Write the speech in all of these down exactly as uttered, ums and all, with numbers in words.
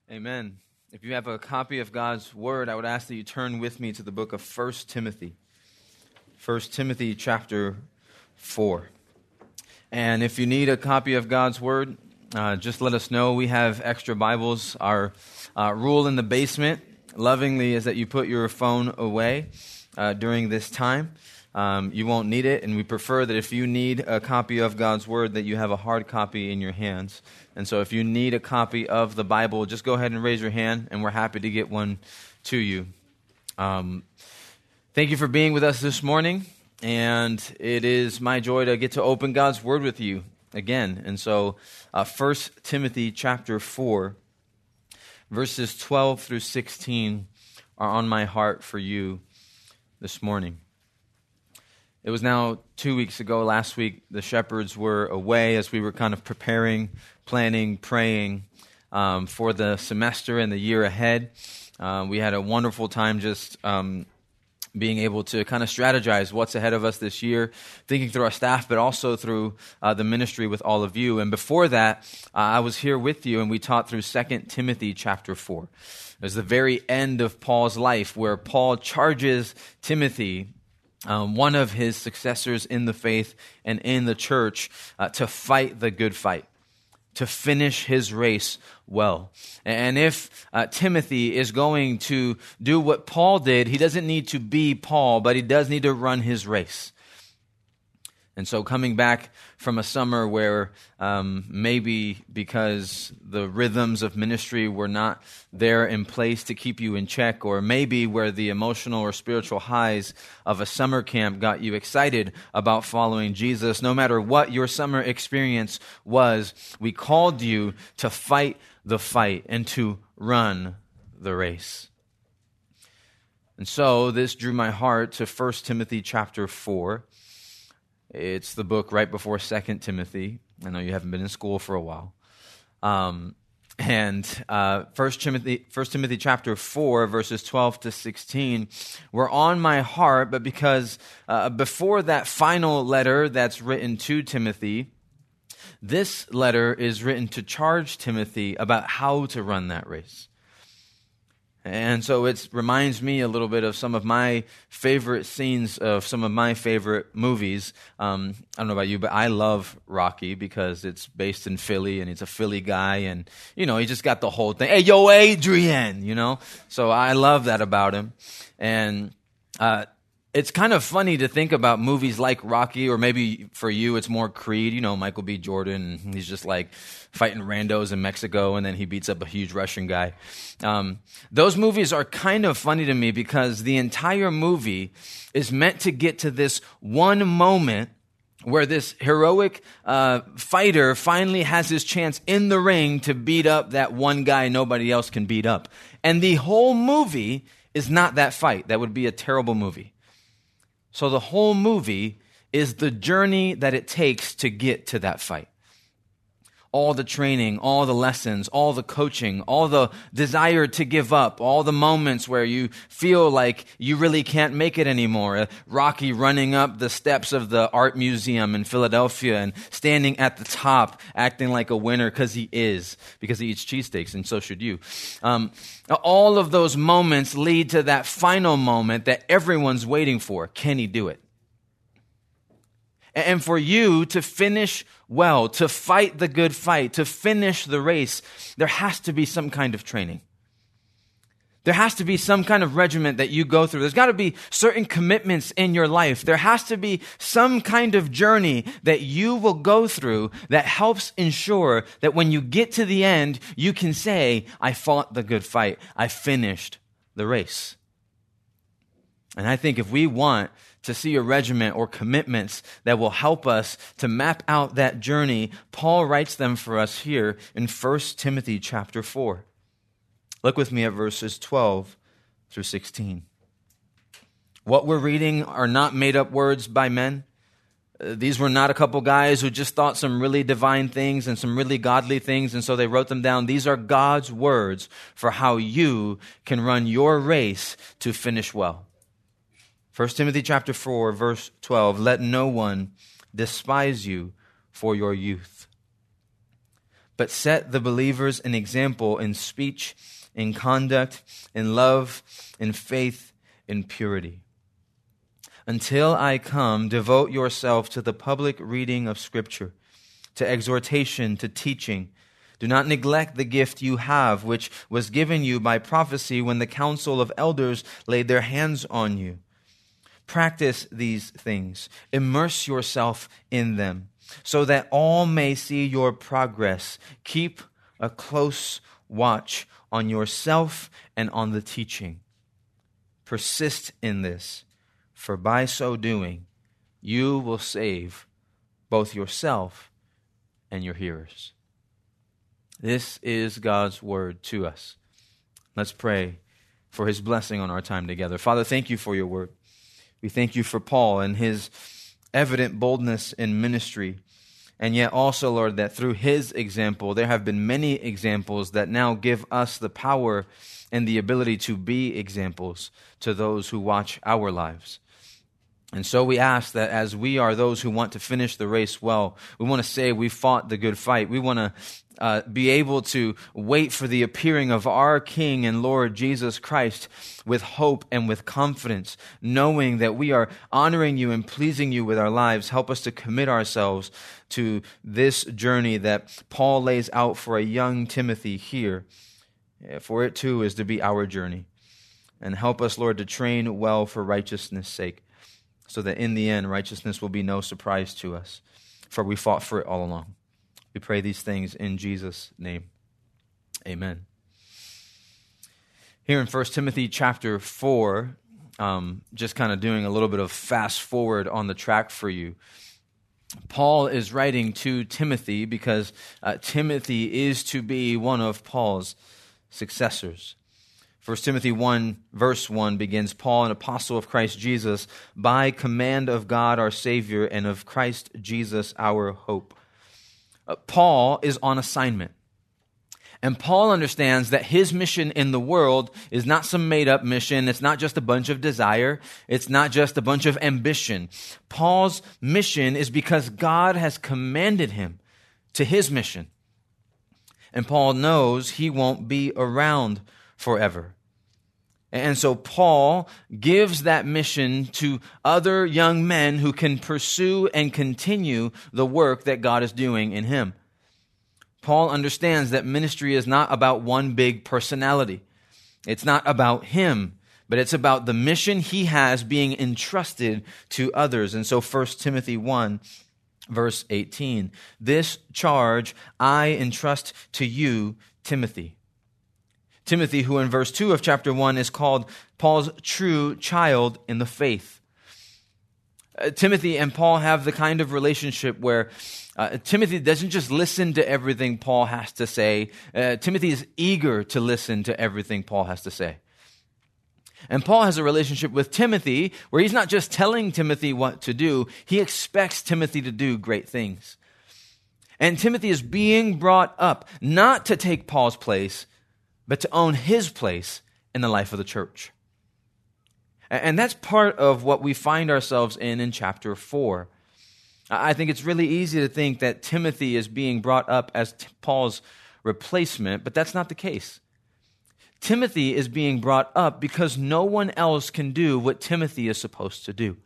Amen. If you have a copy of God's Word, I would ask that you turn with me to the book of First Timothy. First Timothy chapter four. And if you need a copy of God's Word, uh, just let us know. We have extra Bibles. Our uh, rule in the basement, lovingly, is that you put your phone away uh, during this time. Um, you won't need it, and we prefer that if you need a copy of God's Word, that you have a hard copy in your hands. And so if you need a copy of the Bible, just go ahead and raise your hand, and we're happy to get one to you. Um, thank you for being with us this morning, and it is my joy to get to open God's Word with you again. And so uh, First Timothy chapter four, verses twelve through sixteen are on my heart for you this morning. It was now two weeks ago, last week, the shepherds were away as we were kind of preparing, planning, praying um, for the semester and the year ahead. Uh, we had a wonderful time just um, being able to kind of strategize what's ahead of us this year, thinking through our staff, but also through uh, the ministry with all of you. And before that, uh, I was here with you, and we taught through Second Timothy chapter four. It was the very end of Paul's life, where Paul charges Timothy, Um, one of his successors in the faith and in the church, uh, to fight the good fight, to finish his race well. And if uh, Timothy is going to do what Paul did, he doesn't need to be Paul, but he does need to run his race. And so coming back from a summer where um, maybe because the rhythms of ministry were not there in place to keep you in check, or maybe where the emotional or spiritual highs of a summer camp got you excited about following Jesus, no matter what your summer experience was, we called you to fight the fight and to run the race. And so this drew my heart to First Timothy chapter four. It's the book right before Second Timothy. I know you haven't been in school for a while. Um, and uh, First Timothy, First Timothy chapter four, verses twelve to sixteen, were on my heart, but because uh, before that final letter that's written to Timothy, this letter is written to charge Timothy about how to run that race. And so it reminds me a little bit of some of my favorite scenes of some of my favorite movies. Um, I don't know about you, but I love Rocky because it's based in Philly and he's a Philly guy. And, you know, he just got the whole thing. Hey, yo, Adrian, you know. So I love that about him. And uh, it's kind of funny to think about movies like Rocky, or maybe for you it's more Creed, you know, Michael B. Jordan. And he's just like fighting randos in Mexico, and then he beats up a huge Russian guy. Um, those movies are kind of funny to me because the entire movie is meant to get to this one moment where this heroic uh, fighter finally has his chance in the ring to beat up that one guy nobody else can beat up. And the whole movie is not that fight. That would be a terrible movie. So the whole movie is the journey that it takes to get to that fight. All the training, all the lessons, all the coaching, all the desire to give up, all the moments where you feel like you really can't make it anymore. Rocky running up the steps of the art museum in Philadelphia and standing at the top, acting like a winner because he is, because he eats cheesesteaks, and so should you. Um, all of those moments lead to that final moment that everyone's waiting for. Can he do it? And for you to finish well, to fight the good fight, to finish the race, there has to be some kind of training. There has to be some kind of regiment that you go through. There's got to be certain commitments in your life. There has to be some kind of journey that you will go through that helps ensure that when you get to the end, you can say, I fought the good fight. I finished the race. And I think if we want to see a regiment or commitments that will help us to map out that journey, Paul writes them for us here in First Timothy chapter four. Look with me at verses twelve through sixteen. What we're reading are not made up words by men. Uh, these were not a couple guys who just thought some really divine things and some really godly things, and so they wrote them down. These are God's words for how you can run your race to finish well. First Timothy chapter four, verse twelve, let no one despise you for your youth, but set the believers an example in speech, in conduct, in love, in faith, in purity. Until I come, devote yourself to the public reading of Scripture, to exhortation, to teaching. Do not neglect the gift you have, which was given you by prophecy when the council of elders laid their hands on you. Practice these things. Immerse yourself in them, so that all may see your progress. Keep a close watch on yourself and on the teaching. Persist in this, for by so doing, you will save both yourself and your hearers. This is God's word to us. Let's pray for his blessing on our time together. Father, thank you for your word. We thank you for Paul and his evident boldness in ministry. And yet also, Lord, that through his example, there have been many examples that now give us the power and the ability to be examples to those who watch our lives. And so we ask that as we are those who want to finish the race well, we want to say we fought the good fight. We want to uh, be able to wait for the appearing of our King and Lord Jesus Christ with hope and with confidence, knowing that we are honoring you and pleasing you with our lives. Help us to commit ourselves to this journey that Paul lays out for a young Timothy here, for it too is to be our journey. And help us, Lord, to train well for righteousness' sake, so that in the end, righteousness will be no surprise to us, for we fought for it all along. We pray these things in Jesus' name. Amen. Here in First Timothy chapter four, um, just kind of doing a little bit of fast forward on the track for you, Paul is writing to Timothy because uh, Timothy is to be one of Paul's successors. First Timothy one, verse one begins, Paul, an apostle of Christ Jesus, by command of God our Savior and of Christ Jesus our hope. Uh, Paul is on assignment. And Paul understands that his mission in the world is not some made-up mission. It's not just a bunch of desire. It's not just a bunch of ambition. Paul's mission is because God has commanded him to his mission. And Paul knows he won't be around forever. And so Paul gives that mission to other young men who can pursue and continue the work that God is doing in him. Paul understands that ministry is not about one big personality. It's not about him, but it's about the mission he has being entrusted to others. And so First Timothy one, verse eighteen, this charge I entrust to you, Timothy. Timothy, who in verse two of chapter one is called Paul's true child in the faith. Uh, Timothy and Paul have the kind of relationship where uh, Timothy doesn't just listen to everything Paul has to say. Uh, Timothy is eager to listen to everything Paul has to say. And Paul has a relationship with Timothy where he's not just telling Timothy what to do, he expects Timothy to do great things. And Timothy is being brought up not to take Paul's place, but to own his place in the life of the church. And that's part of what we find ourselves in in chapter four. I think it's really easy to think that Timothy is being brought up as Paul's replacement, but that's not the case. Timothy is being brought up because no one else can do what Timothy is supposed to do.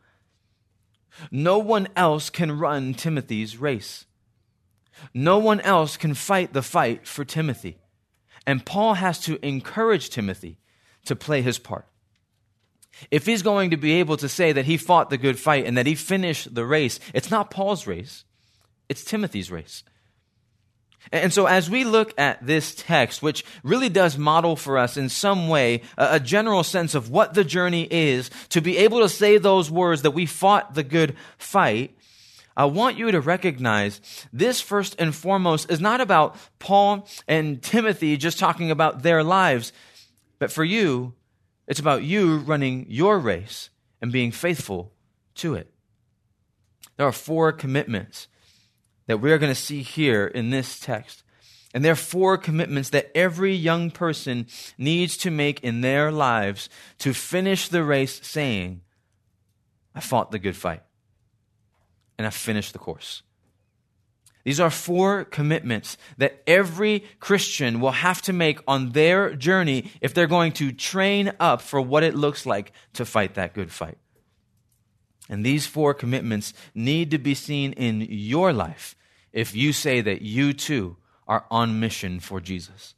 No one else can run Timothy's race. No one else can fight the fight for Timothy. And Paul has to encourage Timothy to play his part. If he's going to be able to say that he fought the good fight and that he finished the race, it's not Paul's race, it's Timothy's race. And so as we look at this text, which really does model for us in some way a general sense of what the journey is, to be able to say those words that we fought the good fight, I want you to recognize this first and foremost is not about Paul and Timothy just talking about their lives, but for you, it's about you running your race and being faithful to it. There are four commitments that we're going to see here in this text. And there are four commitments that every young person needs to make in their lives to finish the race saying, I fought the good fight. And I finished the course. These are four commitments that every Christian will have to make on their journey if they're going to train up for what it looks like to fight that good fight. And these four commitments need to be seen in your life if you say that you too are on mission for Jesus.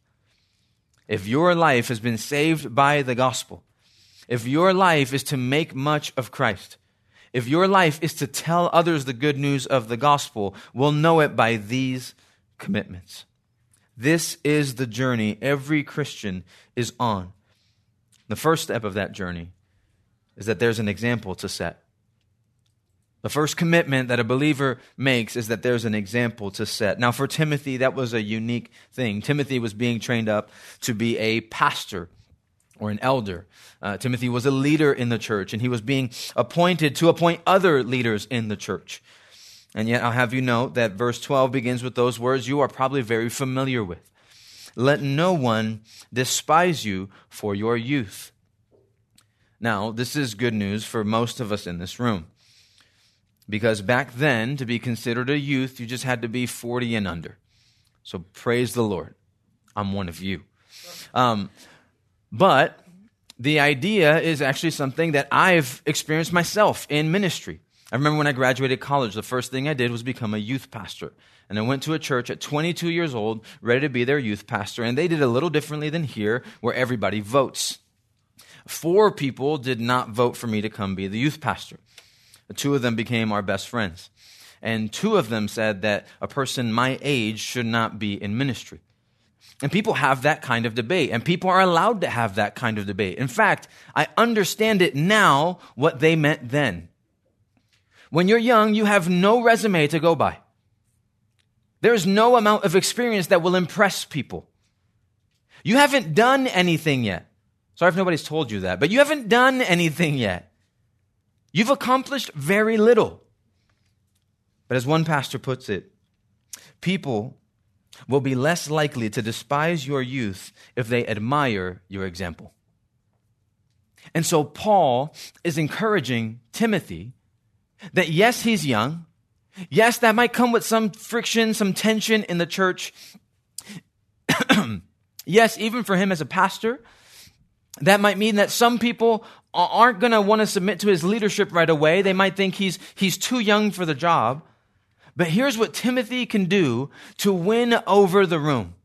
If your life has been saved by the gospel, if your life is to make much of Christ, if your life is to tell others the good news of the gospel, we'll know it by these commitments. This is the journey every Christian is on. The first step of that journey is that there's an example to set. The first commitment that a believer makes is that there's an example to set. Now, for Timothy, that was a unique thing. Timothy was being trained up to be a pastor or an elder. Uh, Timothy was a leader in the church, and he was being appointed to appoint other leaders in the church. And yet, I'll have you note that verse twelve begins with those words you are probably very familiar with. Let no one despise you for your youth. Now, this is good news for most of us in this room. Because back then, to be considered a youth, you just had to be forty and under. So praise the Lord. I'm one of you. Um, but the idea is actually something that I've experienced myself in ministry. I remember when I graduated college, the first thing I did was become a youth pastor. And I went to a church at twenty-two years old, ready to be their youth pastor. And they did a little differently than here, where everybody votes. Four people did not vote for me to come be the youth pastor. The two of them became our best friends. And two of them said that a person my age should not be in ministry. And people have that kind of debate, and people are allowed to have that kind of debate. In fact, I understand it now what they meant then. When you're young, you have no resume to go by. There's no amount of experience that will impress people. You haven't done anything yet. Sorry if nobody's told you that, but you haven't done anything yet. You've accomplished very little. But as one pastor puts it, people will be less likely to despise your youth if they admire your example. And so Paul is encouraging Timothy that yes, he's young. Yes, that might come with some friction, some tension in the church. Yes, even for him as a pastor, that might mean that some people aren't going to want to submit to his leadership right away. They might think he's he's too young for the job. But here's what Timothy can do to win over the room.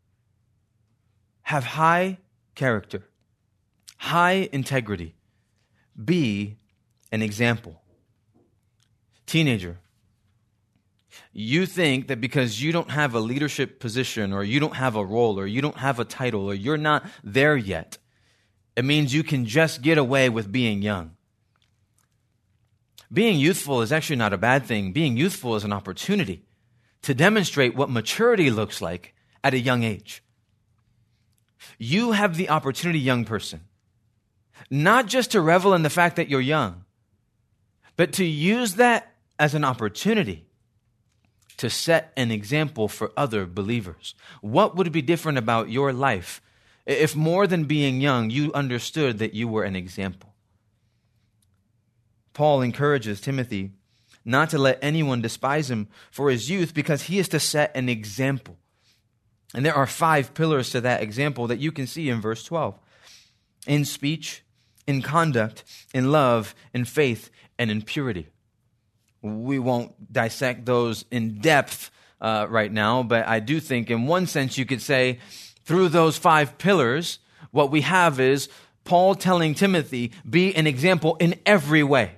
Have high character, high integrity, be an example. Teenager, you think that because you don't have a leadership position or you don't have a role or you don't have a title or you're not there yet, it means you can just get away with being young. Being youthful is actually not a bad thing. Being youthful is an opportunity to demonstrate what maturity looks like at a young age. You have the opportunity, young person, not just to revel in the fact that you're young, but to use that as an opportunity to set an example for other believers. What would be different about your life if more than being young, you understood that you were an example? Paul encourages Timothy not to let anyone despise him for his youth because he is to set an example. And there are five pillars to that example that you can see in verse twelve. In speech, in conduct, in love, in faith, and in purity. We won't dissect those in depth uh, right now, but I do think in one sense you could say through those five pillars, what we have is Paul telling Timothy, be an example in every way.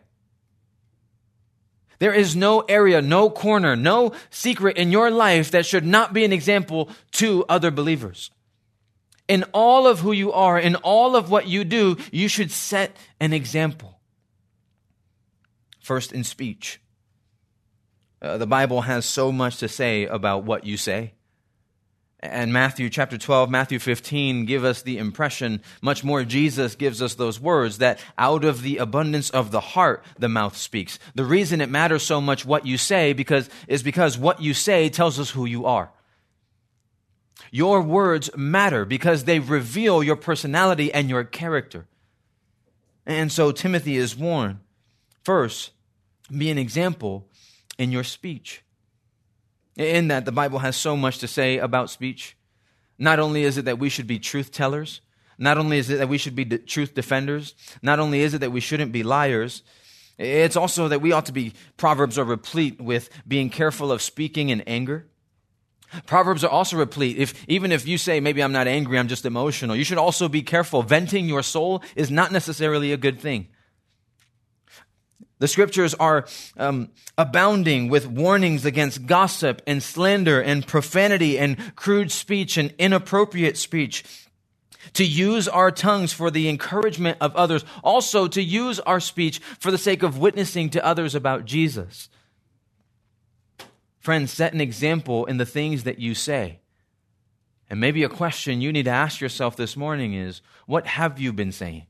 There is no area, no corner, no secret in your life that should not be an example to other believers. In all of who you are, in all of what you do, you should set an example. First, in speech. Uh, the Bible has so much to say about what you say. And Matthew chapter twelve, Matthew fifteen give us the impression, much more Jesus gives us those words, that out of the abundance of the heart, the mouth speaks. The reason it matters so much what you say because is because what you say tells us who you are. Your words matter because they reveal your personality and your character. And so Timothy is warned, first, be an example in your speech. In that, the Bible has so much to say about speech. Not only is it that we should be truth tellers, not only is it that we should be de- truth defenders, not only is it that we shouldn't be liars, it's also that we ought to be, Proverbs are replete with being careful of speaking in anger. Proverbs are also replete, if even if you say, maybe I'm not angry, I'm just emotional, you should also be careful. Venting your soul is not necessarily a good thing. The scriptures are um, abounding with warnings against gossip and slander and profanity and crude speech and inappropriate speech. To use our tongues for the encouragement of others. Also to use our speech for the sake of witnessing to others about Jesus. Friends, set an example in the things that you say. And maybe a question you need to ask yourself this morning is, what have you been saying?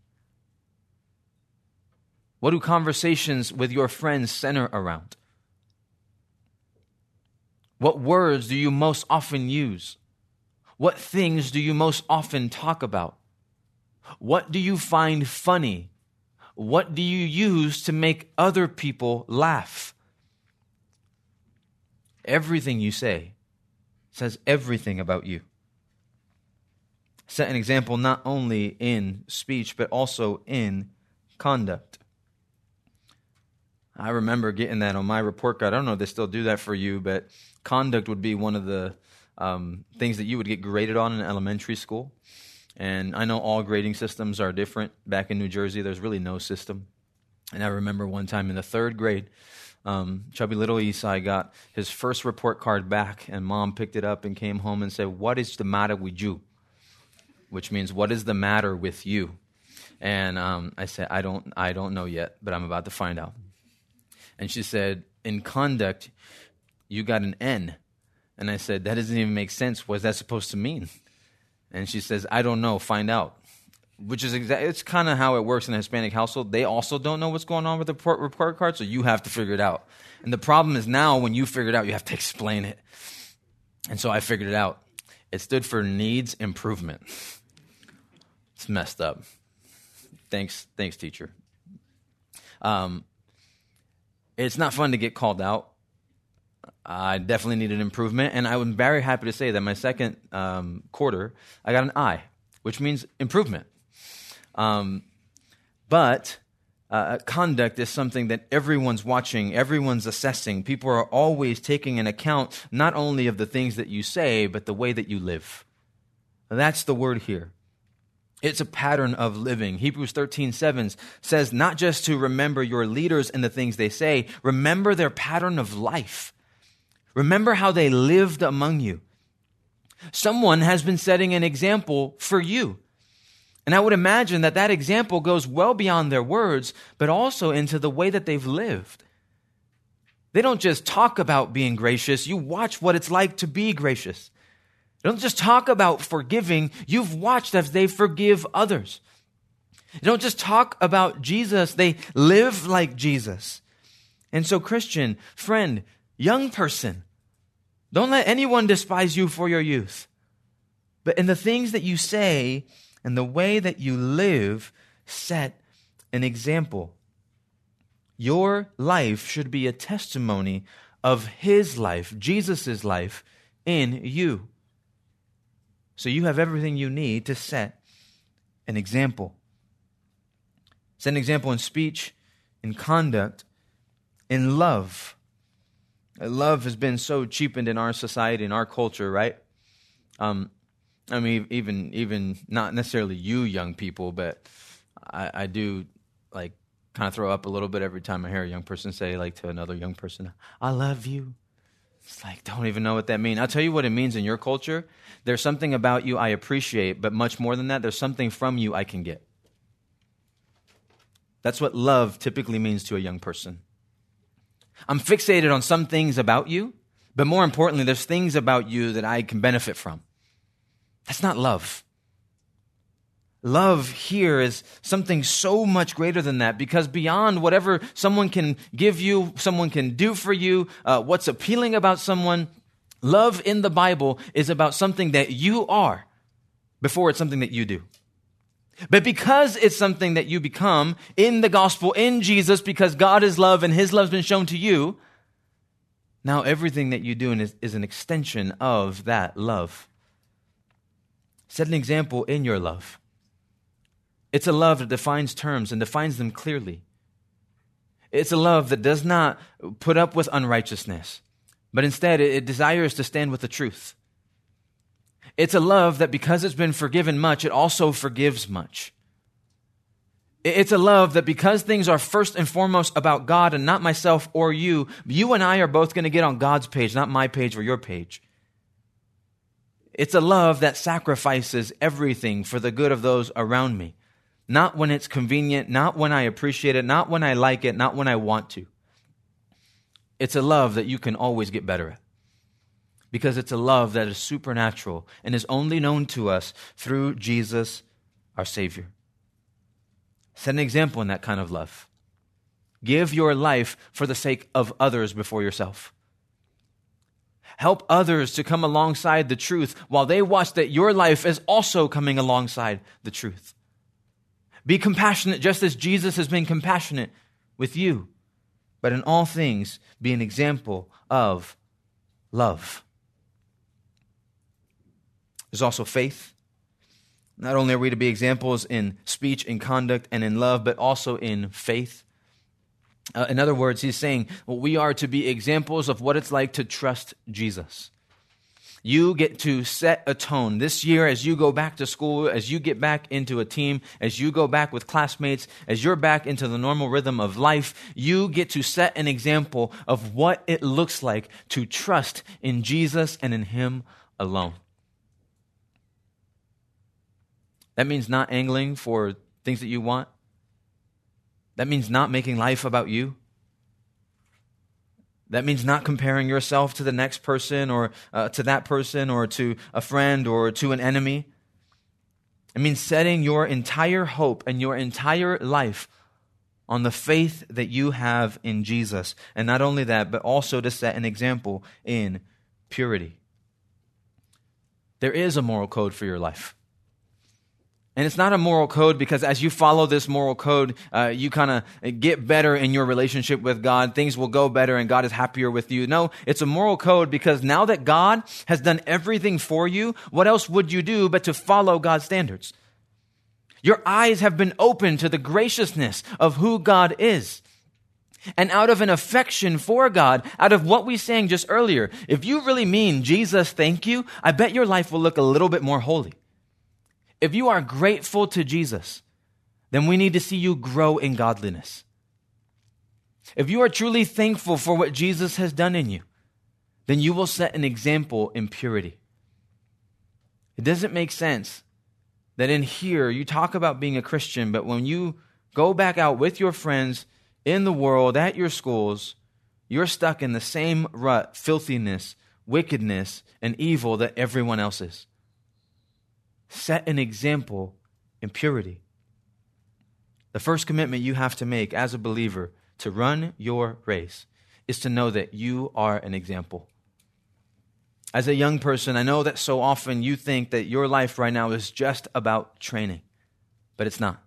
What do conversations with your friends center around? What words do you most often use? What things do you most often talk about? What do you find funny? What do you use to make other people laugh? Everything you say says everything about you. Set an example not only in speech, but also in conduct. I remember getting that on my report card. I don't know if they still do that for you, but conduct would be one of the um, things that you would get graded on in elementary school. And I know all grading systems are different. Back in New Jersey, there's really no system. And I remember one time in the third grade, um, chubby little Esai got his first report card back, and Mom picked it up and came home and said, "What is the matter with you?" Which means, what is the matter with you? And um, I said, I don't, I don't know yet, but I'm about to find out. And she said, in conduct, you got an N. And I said, that doesn't even make sense. What's that supposed to mean? And she says, I don't know. Find out. Which is exactly, it's kind of how it works in a Hispanic household. They also don't know what's going on with the report, report card, so you have to figure it out. And the problem is now when you figure it out, you have to explain it. And so I figured it out. It stood for needs improvement. It's messed up. Thanks, thanks, teacher. Um, it's not fun to get called out. I definitely needed improvement, and I'm very happy to say that my second um, quarter, I got an I, which means improvement. Um, but uh, conduct is something that everyone's watching, everyone's assessing. People are always taking an account not only of the things that you say, but the way that you live. That's the word here. It's a pattern of living. Hebrews thirteen seven says not just to remember your leaders and the things they say, remember their pattern of life. Remember how they lived among you. Someone has been setting an example for you. And I would imagine that that example goes well beyond their words, but also into the way that they've lived. They don't just talk about being gracious. You watch what it's like to be gracious. They don't just talk about forgiving. You've watched as they forgive others. They don't just talk about Jesus. They live like Jesus. And so, Christian, friend, young person, don't let anyone despise you for your youth. But in the things that you say and the way that you live, set an example. Your life should be a testimony of His life, Jesus' life in you. So you have everything you need to set an example. Set an example in speech, in conduct, in love. Love has been so cheapened in our society, in our culture, right? Um, I mean, even even not necessarily you young people, but I, I do like kind of throw up a little bit every time I hear a young person say like to another young person, "I love you." It's like, don't even know what that means. I'll tell you what it means in your culture. There's something about you I appreciate, but much more than that, there's something from you I can get. That's what love typically means to a young person. I'm fixated on some things about you, but more importantly, there's things about you that I can benefit from. That's not love. Love here is something so much greater than that, because beyond whatever someone can give you, someone can do for you, uh, what's appealing about someone, love in the Bible is about something that you are before it's something that you do. But because it's something that you become in the gospel, in Jesus, because God is love and His love has been shown to you, Now everything that you do is, is an extension of that love. Set an example in your love. It's a love that defines terms and defines them clearly. It's a love that does not put up with unrighteousness, but instead it, it desires to stand with the truth. It's a love that because it's been forgiven much, it also forgives much. It's a love that because things are first and foremost about God and not myself or you, you and I are both going to get on God's page, not my page or your page. It's a love that sacrifices everything for the good of those around me. Not when it's convenient, not when I appreciate it, not when I like it, not when I want to. It's a love that you can always get better at. Because it's a love that is supernatural and is only known to us through Jesus, our Savior. Set an example in that kind of love. Give your life for the sake of others before yourself. Help others to come alongside the truth while they watch that your life is also coming alongside the truth. Be compassionate just as Jesus has been compassionate with you. But in all things, be an example of love. There's also faith. Not only are we to be examples in speech, in conduct, and in love, but also in faith. Uh, in other words, he's saying well, we are to be examples of what it's like to trust Jesus. You get to set a tone this year as you go back to school, as you get back into a team, as you go back with classmates, as you're back into the normal rhythm of life. You get to set an example of what it looks like to trust in Jesus and in Him alone. That means not angling for things that you want. That means not making life about you. That means not comparing yourself to the next person or uh, to that person or to a friend or to an enemy. It means setting your entire hope and your entire life on the faith that you have in Jesus. And not only that, but also to set an example in purity. There is a moral code for your life. And it's not a moral code because as you follow this moral code, uh, you kind of get better in your relationship with God. Things will go better and God is happier with you. No, it's a moral code because now that God has done everything for you, what else would you do but to follow God's standards? Your eyes have been opened to the graciousness of who God is. And out of an affection for God, out of what we sang just earlier, if you really mean Jesus, thank you, I bet your life will look a little bit more holy. If you are grateful to Jesus, then we need to see you grow in godliness. If you are truly thankful for what Jesus has done in you, then you will set an example in purity. It doesn't make sense that in here you talk about being a Christian, but when you go back out with your friends in the world, at your schools, you're stuck in the same rut, filthiness, wickedness, and evil that everyone else is. Set an example in purity. The first commitment you have to make as a believer to run your race is to know that you are an example. As a young person, I know that so often you think that your life right now is just about training, but it's not.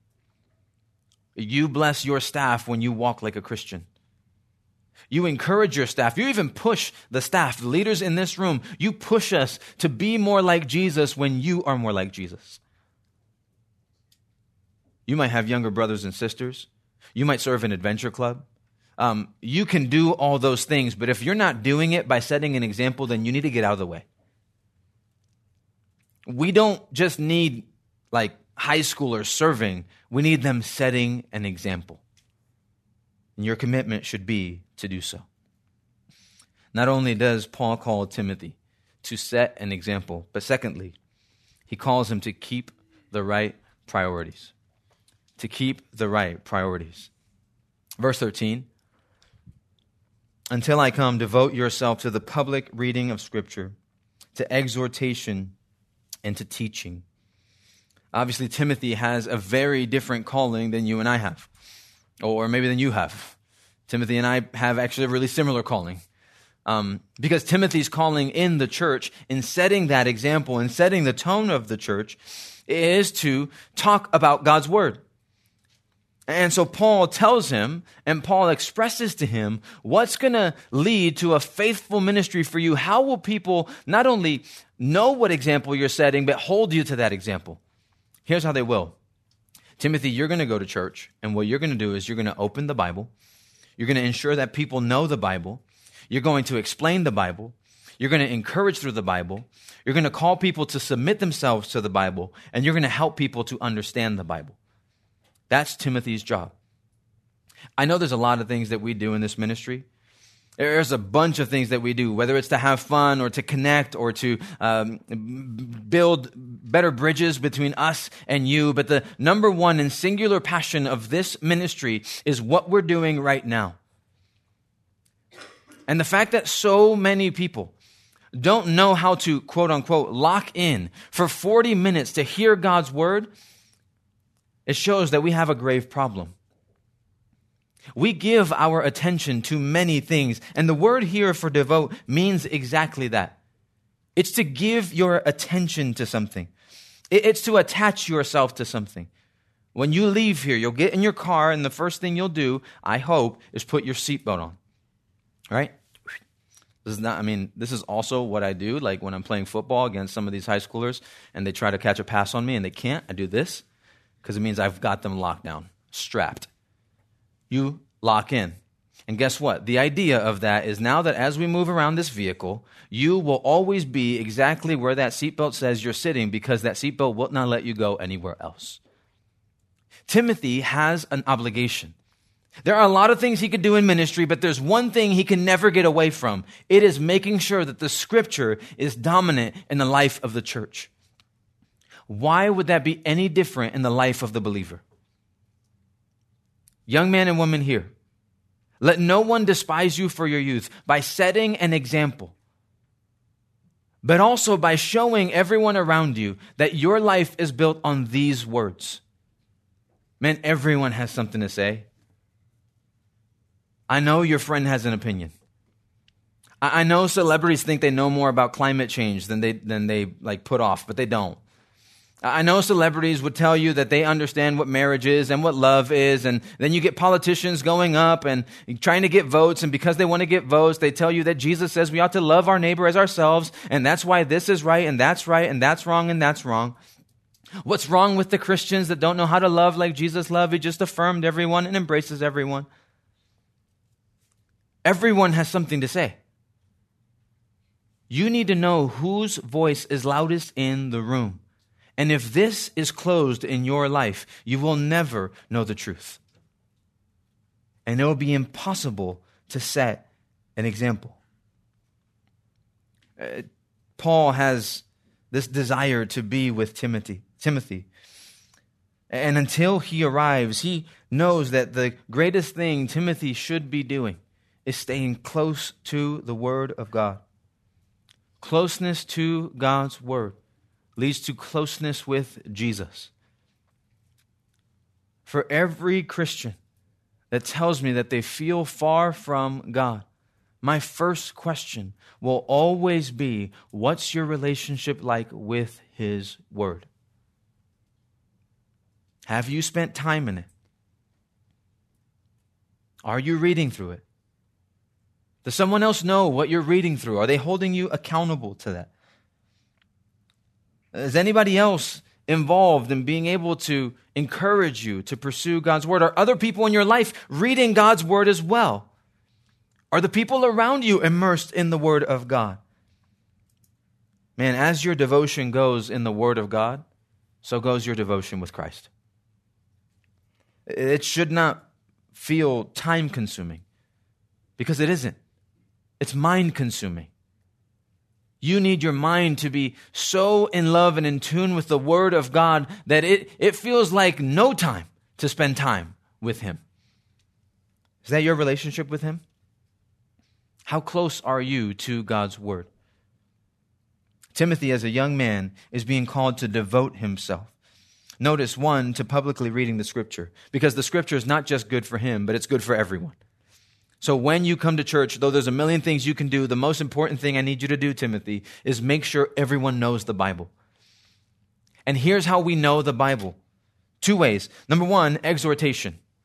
You bless your staff when you walk like a Christian. You encourage your staff. You even push the staff, the leaders in this room. You push us to be more like Jesus when you are more like Jesus. You might have younger brothers and sisters. You might serve an adventure club. Um, you can do all those things, but if you're not doing it by setting an example, then you need to get out of the way. We don't just need like high schoolers serving. We need them setting an example. And your commitment should be to do so. Not only does Paul call Timothy to set an example, but secondly, he calls him to keep the right priorities. To keep the right priorities. Verse thirteen, until I come, devote yourself to the public reading of Scripture, to exhortation, and to teaching. Obviously, Timothy has a very different calling than you and I have. Or maybe than you have. Timothy and I have actually a really similar calling. Um, because Timothy's calling in the church, in setting that example, in setting the tone of the church, is to talk about God's word. And so Paul tells him, and Paul expresses to him, what's going to lead to a faithful ministry for you? How will people not only know what example you're setting, but hold you to that example? Here's how they will. Timothy, you're going to go to church, and what you're going to do is you're going to open the Bible. You're going to ensure that people know the Bible. You're going to explain the Bible. You're going to encourage through the Bible. You're going to call people to submit themselves to the Bible, and you're going to help people to understand the Bible. That's Timothy's job. I know there's a lot of things that we do in this ministry. There's a bunch of things that we do, whether it's to have fun or to connect or to um, build better bridges between us and you. But the number one and singular passion of this ministry is what we're doing right now. And the fact that so many people don't know how to, quote unquote, lock in for forty minutes to hear God's word, it shows that we have a grave problem. We give our attention to many things, and the word here for devote means exactly that. It's to give your attention to something. It's to attach yourself to something. When you leave here, you'll get in your car, and the first thing you'll do, I hope, is put your seatbelt on. Right? This is not, I mean, this is also what I do, like when I'm playing football against some of these high schoolers, and they try to catch a pass on me, and they can't. I do this, because it means I've got them locked down, strapped. You lock in. And guess what? The idea of that is now that as we move around this vehicle, you will always be exactly where that seatbelt says you're sitting, because that seatbelt will not let you go anywhere else. Timothy has an obligation. There are a lot of things he could do in ministry, but there's one thing he can never get away from. It is making sure that the scripture is dominant in the life of the church. Why would that be any different in the life of the believer? Young man and woman here, let no one despise you for your youth by setting an example, but also by showing everyone around you that your life is built on these words. Man, everyone has something to say. I know your friend has an opinion. I know celebrities think they know more about climate change than they than they like put off, but they don't. I know celebrities would tell you that they understand what marriage is and what love is, and then you get politicians going up and trying to get votes, and because they want to get votes, they tell you that Jesus says we ought to love our neighbor as ourselves, and that's why this is right, and that's right, and that's wrong, and that's wrong. What's wrong with the Christians that don't know how to love like Jesus loved? He just affirmed everyone and embraces everyone. Everyone has something to say. You need to know whose voice is loudest in the room. And if this is closed in your life, you will never know the truth. And it will be impossible to set an example. Uh, Paul has this desire to be with Timothy. Timothy. And until he arrives, he knows that the greatest thing Timothy should be doing is staying close to the Word of God. Closeness to God's Word leads to closeness with Jesus. For every Christian that tells me that they feel far from God, my first question will always be, what's your relationship like with His Word? Have you spent time in it? Are you reading through it? Does someone else know what you're reading through? Are they holding you accountable to that? Is anybody else involved in being able to encourage you to pursue God's Word? Are other people in your life reading God's Word as well? Are the people around you immersed in the Word of God? Man, as your devotion goes in the Word of God, so goes your devotion with Christ. It should not feel time-consuming, because it isn't. It's mind-consuming. You need your mind to be so in love and in tune with the Word of God that it, it feels like no time to spend time with Him. Is that your relationship with Him? How close are you to God's Word? Timothy, as a young man, is being called to devote himself. Notice, one, to publicly reading the Scripture, because the Scripture is not just good for him, but it's good for everyone. So when you come to church, though there's a million things you can do, the most important thing I need you to do, Timothy, is make sure everyone knows the Bible. And here's how we know the Bible. Two ways. Number one, exhortation.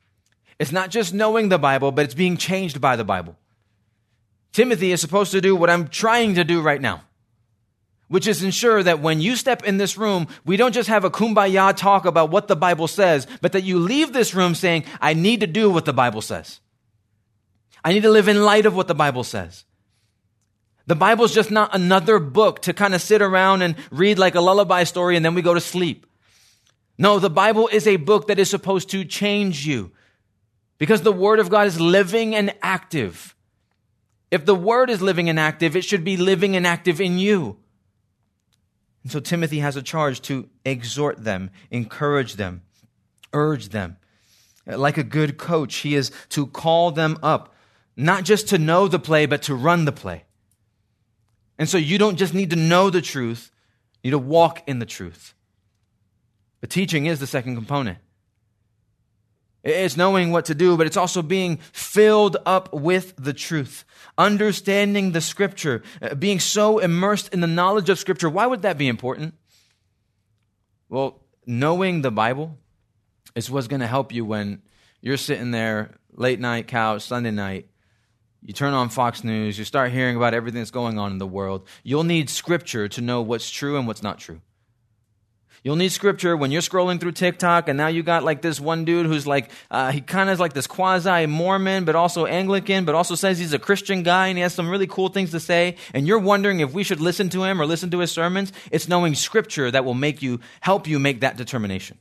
It's not just knowing the Bible, but it's being changed by the Bible. Timothy is supposed to do what I'm trying to do right now, which is ensure that when you step in this room, we don't just have a kumbaya talk about what the Bible says, but that you leave this room saying, I need to do what the Bible says. I need to live in light of what the Bible says. The Bible's just not another book to kind of sit around and read like a lullaby story and then we go to sleep. No, the Bible is a book that is supposed to change you because the Word of God is living and active. If the Word is living and active, it should be living and active in you. And so Timothy has a charge to exhort them, encourage them, urge them. Like a good coach, he is to call them up, not just to know the play, but to run the play. And so you don't just need to know the truth, you need to walk in the truth. But teaching is the second component. It's knowing what to do, but it's also being filled up with the truth, understanding the Scripture, being so immersed in the knowledge of Scripture. Why would that be important? Well, knowing the Bible is what's going to help you when you're sitting there, late night couch, Sunday night. You turn on Fox News, you start hearing about everything that's going on in the world. You'll need Scripture to know what's true and what's not true. You'll need Scripture when you're scrolling through TikTok and now you got like this one dude who's like, uh, he kind of is like this quasi-Mormon, but also Anglican, but also says he's a Christian guy and he has some really cool things to say. And you're wondering if we should listen to him or listen to his sermons. It's knowing Scripture that will make you, help you make that determination.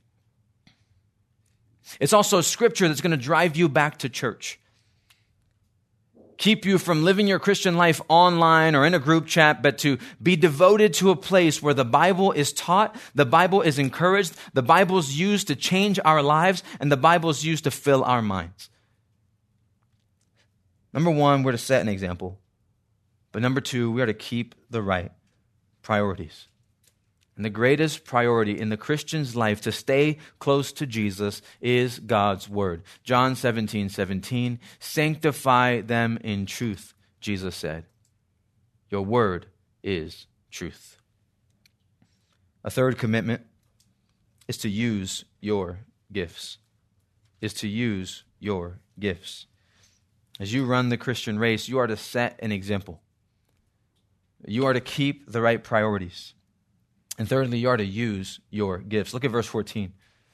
It's also Scripture that's going to drive you back to church. Keep you from living your Christian life online or in a group chat, but to be devoted to a place where the Bible is taught, the Bible is encouraged, the Bible is used to change our lives, and the Bible is used to fill our minds. Number one, we're to set an example. But number two, we are to keep the right priorities. And the greatest priority in the Christian's life to stay close to Jesus is God's Word. John seventeen seventeen, sanctify them in truth, Jesus said. Your Word is truth. A third commitment is to use your gifts. Is to use your gifts. As you run the Christian race, you are to set an example. You are to keep the right priorities. And thirdly, you are to use your gifts. Look at verse fourteen.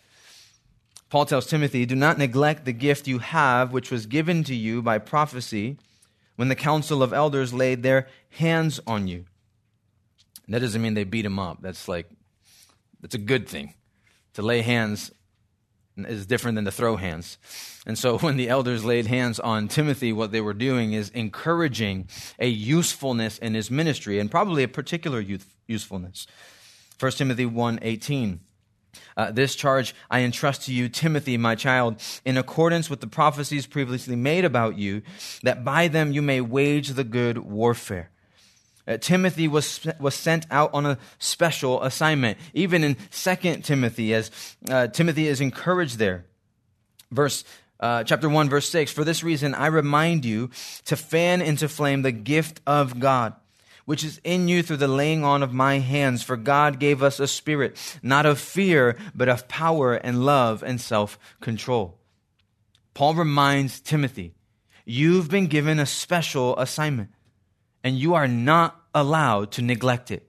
Paul tells Timothy, do not neglect the gift you have, which was given to you by prophecy when the council of elders laid their hands on you. And that doesn't mean they beat him up. That's like, that's a good thing. To lay hands is different than to throw hands. And so when the elders laid hands on Timothy, what they were doing is encouraging a usefulness in his ministry, and probably a particular youth, usefulness. First Timothy one eighteen. Uh, this charge I entrust to you, Timothy, my child, in accordance with the prophecies previously made about you, that by them you may wage the good warfare. Uh, Timothy was was sent out on a special assignment. Even in Second Timothy, as uh, Timothy is encouraged there. Verse uh, chapter one, verse six. For this reason, I remind you to fan into flame the gift of God, which is in you through the laying on of my hands. For God gave us a spirit, not of fear, but of power and love and self-control. Paul reminds Timothy, you've been given a special assignment, and you are not allowed to neglect it.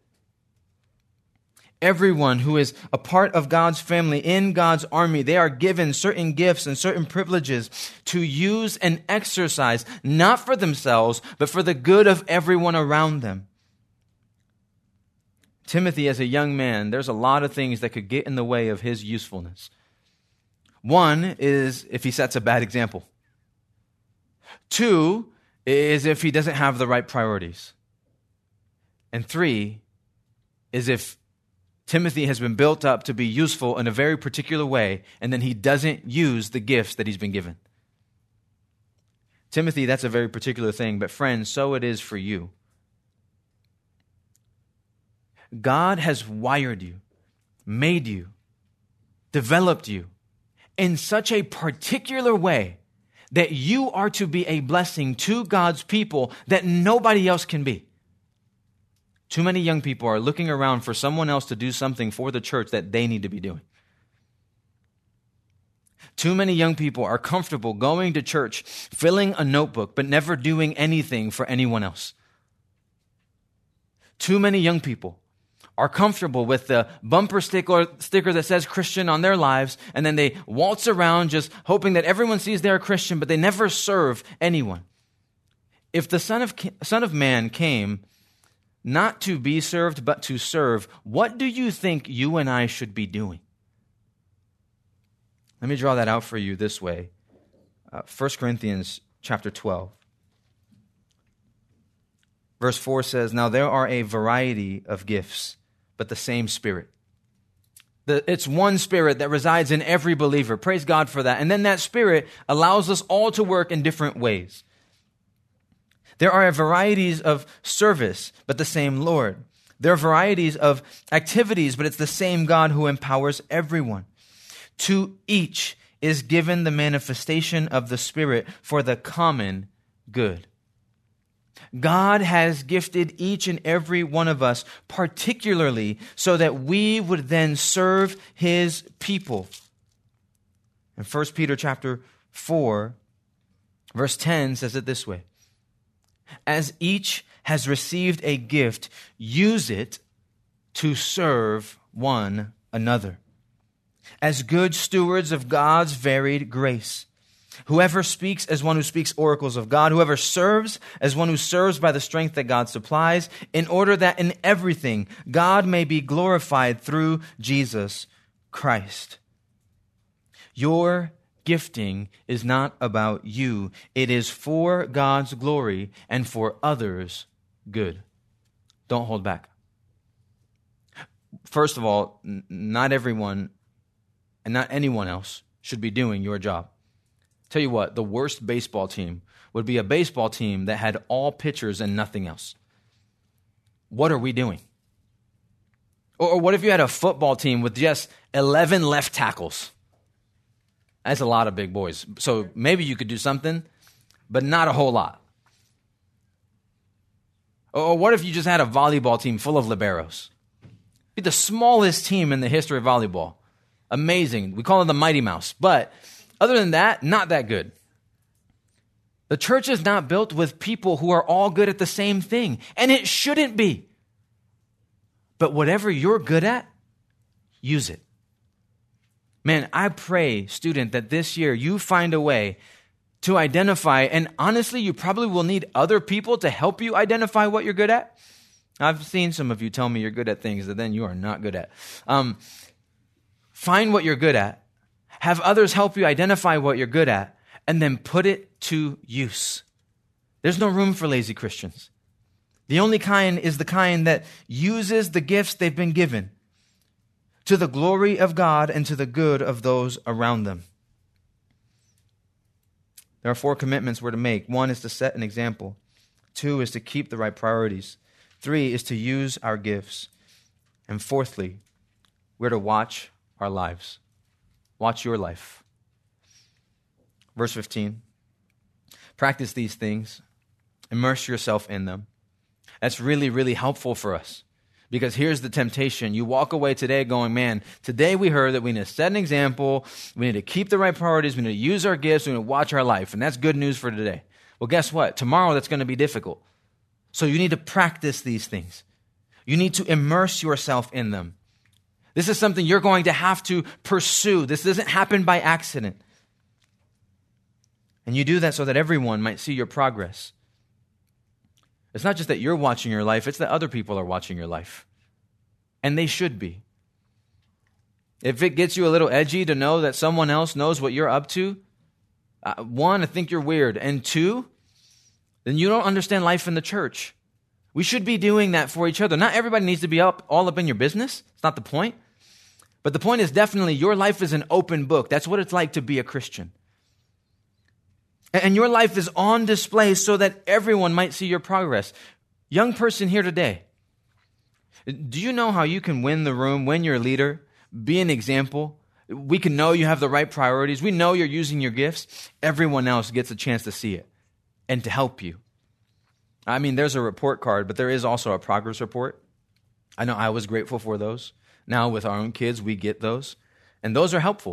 Everyone who is a part of God's family, in God's army, they are given certain gifts and certain privileges to use and exercise, not for themselves, but for the good of everyone around them. Timothy, as a young man, there's a lot of things that could get in the way of his usefulness. One is if he sets a bad example. Two is if he doesn't have the right priorities. And three is if Timothy has been built up to be useful in a very particular way, and then he doesn't use the gifts that he's been given. Timothy, that's a very particular thing, but friends, so it is for you. God has wired you, made you, developed you in such a particular way that you are to be a blessing to God's people that nobody else can be. Too many young people are looking around for someone else to do something for the church that they need to be doing. Too many young people are comfortable going to church, filling a notebook, but never doing anything for anyone else. Too many young people are comfortable with the bumper sticker, sticker that says Christian on their lives, and then they waltz around just hoping that everyone sees they're a Christian, but they never serve anyone. If the Son of, Son of Man came not to be served, but to serve, what do you think you and I should be doing? Let me draw that out for you this way. Uh, First Corinthians chapter twelve. Verse four says, "Now there are a variety of gifts, but the same Spirit." The, it's one Spirit that resides in every believer. Praise God for that. And then that Spirit allows us all to work in different ways. There are varieties of service, but the same Lord. There are varieties of activities, but it's the same God who empowers everyone. To each is given the manifestation of the Spirit for the common good. God has gifted each and every one of us particularly so that we would then serve His people. And First Peter chapter four, verse ten says it this way: "As each has received a gift, use it to serve one another, as good stewards of God's varied grace. Whoever speaks as one who speaks oracles of God, whoever serves as one who serves by the strength that God supplies, in order that in everything God may be glorified through Jesus Christ." Your gifting is not about you. It is for God's glory and for others' good. Don't hold back. First of all, n- not everyone and not anyone else should be doing your job. Tell you what, the worst baseball team would be a baseball team that had all pitchers and nothing else. What are we doing? Or, or what if you had a football team with just eleven left tackles? That's a lot of big boys. So maybe you could do something, but not a whole lot. Or what if you just had a volleyball team full of liberos? Be the smallest team in the history of volleyball. Amazing. We call it the Mighty Mouse. But other than that, not that good. The church is not built with people who are all good at the same thing. And it shouldn't be. But whatever you're good at, use it. Man, I pray, student, that this year you find a way to identify, and honestly, you probably will need other people to help you identify what you're good at. I've seen some of you tell me you're good at things that then you are not good at. Um, find what you're good at, have others help you identify what you're good at, and then put it to use. There's no room for lazy Christians. The only kind is the kind that uses the gifts they've been given to the glory of God and to the good of those around them. There are four commitments we're to make. One is to set an example. Two is to keep the right priorities. Three is to use our gifts. And fourthly, we're to watch our lives. Watch your life. Verse fifteen. Practice these things. Immerse yourself in them. That's really, really helpful for us. Because here's the temptation. You walk away today going, man, today we heard that we need to set an example. We need to keep the right priorities. We need to use our gifts. We need to watch our life. And that's good news for today. Well, guess what? Tomorrow that's going to be difficult. So you need to practice these things. You need to immerse yourself in them. This is something you're going to have to pursue. This doesn't happen by accident. And you do that so that everyone might see your progress. It's not just that you're watching your life, it's that other people are watching your life. And they should be. If it gets you a little edgy to know that someone else knows what you're up to, uh, one, I think you're weird. And two, then you don't understand life in the church. We should be doing that for each other. Not everybody needs to be up all up in your business. It's not the point. But the point is definitely your life is an open book. That's what it's like to be a Christian. And your life is on display so that everyone might see your progress. Young person here today, do you know how you can win the room, win your leader, be an example? We can know you have the right priorities. We know you're using your gifts. Everyone else gets a chance to see it and to help you. I mean, there's a report card, but there is also a progress report. I know I was grateful for those. Now with our own kids, we get those. And those are helpful.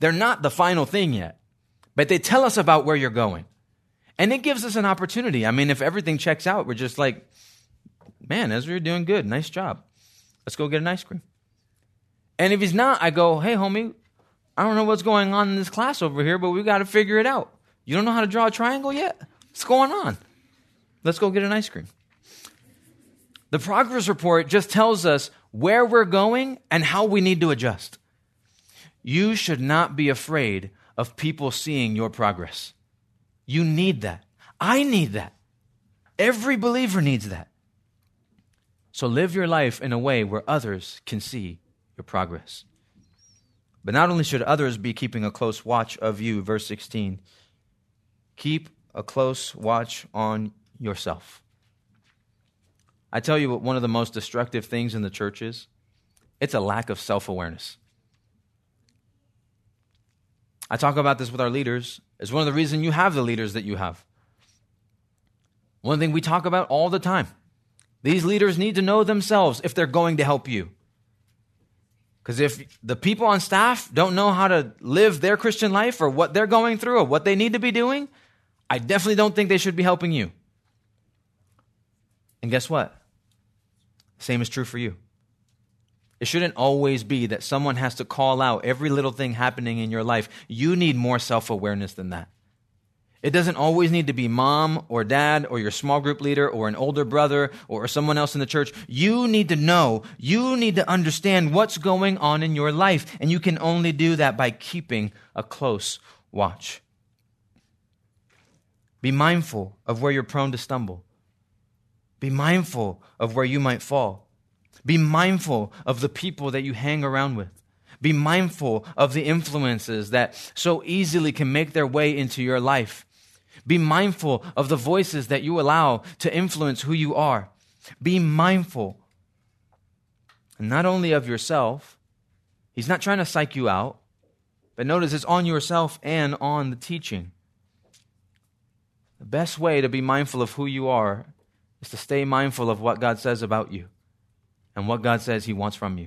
They're not the final thing yet, but they tell us about where you're going. And it gives us an opportunity. I mean, if everything checks out, we're just like, man, Ezra, you're doing good. Nice job. Let's go get an ice cream. And if he's not, I go, hey, homie, I don't know what's going on in this class over here, but we've got to figure it out. You don't know how to draw a triangle yet? What's going on? Let's go get an ice cream. The progress report just tells us where we're going and how we need to adjust. You should not be afraid of people seeing your progress. You need that. I need that. Every believer needs that. So live your life in a way where others can see your progress. But not only should others be keeping a close watch of you, verse sixteen, keep a close watch on yourself. I tell you what one of the most destructive things in the church is? It's a lack of self-awareness. I talk about this with our leaders. It's one of the reasons you have the leaders that you have. One thing we talk about all the time. These leaders need to know themselves if they're going to help you. Because if the people on staff don't know how to live their Christian life or what they're going through or what they need to be doing, I definitely don't think they should be helping you. And guess what? Same is true for you. It shouldn't always be that someone has to call out every little thing happening in your life. You need more self-awareness than that. It doesn't always need to be mom or dad or your small group leader or an older brother or someone else in the church. You need to know, you need to understand what's going on in your life. And you can only do that by keeping a close watch. Be mindful of where you're prone to stumble. Be mindful of where you might fall. Be mindful of the people that you hang around with. Be mindful of the influences that so easily can make their way into your life. Be mindful of the voices that you allow to influence who you are. Be mindful, and not only of yourself. He's not trying to psych you out, but notice it's on yourself and on the teaching. The best way to be mindful of who you are is to stay mindful of what God says about you and what God says He wants from you.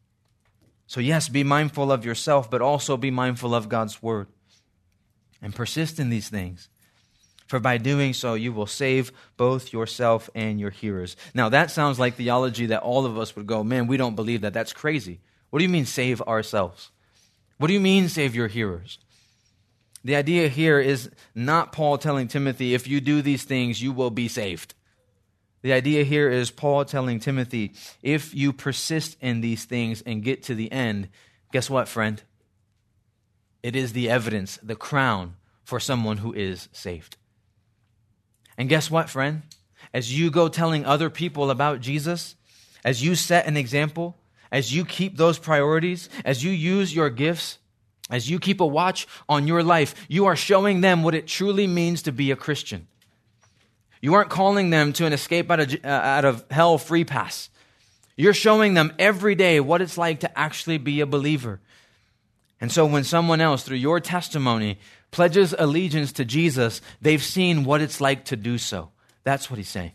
So yes, be mindful of yourself, but also be mindful of God's word. And persist in these things. For by doing so, you will save both yourself and your hearers. Now, that sounds like theology that all of us would go, man, we don't believe that. That's crazy. What do you mean save ourselves? What do you mean save your hearers? The idea here is not Paul telling Timothy, if you do these things, you will be saved. The idea here is Paul telling Timothy, if you persist in these things and get to the end, guess what, friend? It is the evidence, the crown for someone who is saved. And guess what, friend? As you go telling other people about Jesus, as you set an example, as you keep those priorities, as you use your gifts, as you keep a watch on your life, you are showing them what it truly means to be a Christian. You aren't calling them to an escape out of, uh, out of hell free pass. You're showing them every day what it's like to actually be a believer. And so when someone else, through your testimony, pledges allegiance to Jesus, they've seen what it's like to do so. That's what he's saying.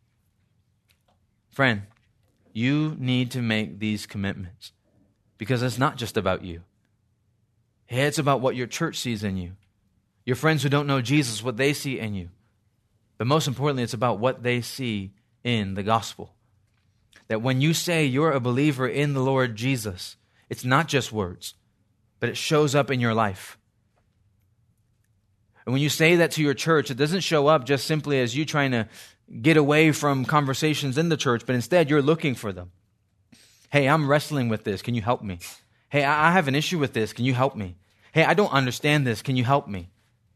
Friend, you need to make these commitments because it's not just about you. It's about what your church sees in you. Your friends who don't know Jesus, what they see in you. But most importantly, it's about what they see in the gospel. That when you say you're a believer in the Lord Jesus, it's not just words, but it shows up in your life. And when you say that to your church, it doesn't show up just simply as you trying to get away from conversations in the church, but instead you're looking for them. Hey, I'm wrestling with this. Can you help me? Hey, I have an issue with this. Can you help me? Hey, I don't understand this. Can you help me?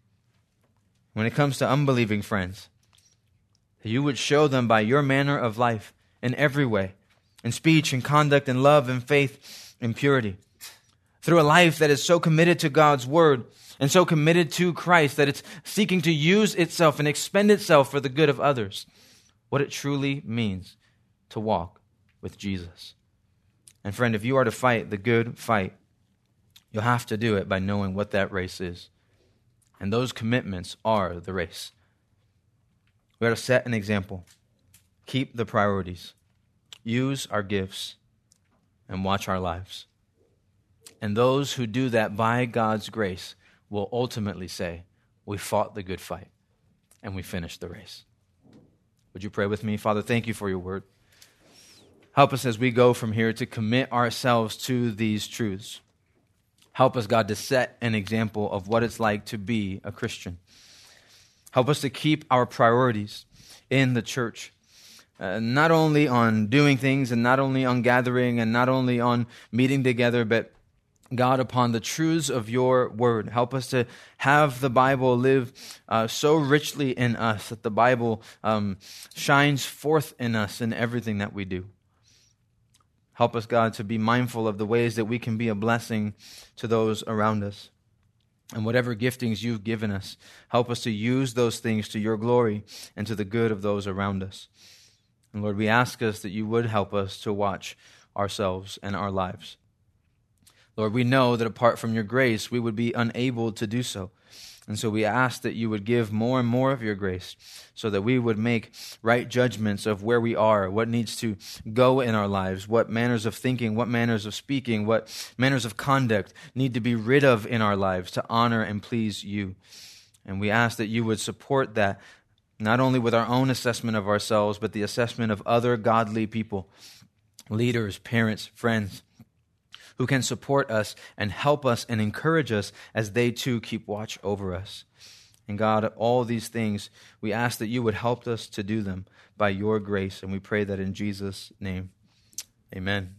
When it comes to unbelieving friends, you would show them by your manner of life in every way, in speech and conduct and love and faith and purity. Through a life that is so committed to God's word and so committed to Christ that it's seeking to use itself and expend itself for the good of others. What it truly means to walk with Jesus. And friend, if you are to fight the good fight, you'll have to do it by knowing what that race is. And those commitments are the race. We are to set an example, keep the priorities, use our gifts, and watch our lives. And those who do that by God's grace will ultimately say, we fought the good fight and we finished the race. Would you pray with me? Father, thank you for your word. Help us as we go from here to commit ourselves to these truths. Help us, God, to set an example of what it's like to be a Christian. Help us to keep our priorities in the church, uh, not only on doing things and not only on gathering and not only on meeting together, but God, upon the truths of your word. Help us to have the Bible live uh, so richly in us that the Bible um, shines forth in us in everything that we do. Help us, God, to be mindful of the ways that we can be a blessing to those around us. And whatever giftings you've given us, help us to use those things to your glory and to the good of those around us. And Lord, we ask us that you would help us to watch ourselves and our lives. Lord, we know that apart from your grace, we would be unable to do so. And so we ask that you would give more and more of your grace so that we would make right judgments of where we are, what needs to go in our lives, what manners of thinking, what manners of speaking, what manners of conduct need to be rid of in our lives to honor and please you. And we ask that you would support that, not only with our own assessment of ourselves, but the assessment of other godly people, leaders, parents, friends, who can support us and help us and encourage us as they too keep watch over us. And God, all these things, we ask that you would help us to do them by your grace, and we pray that in Jesus' name. Amen.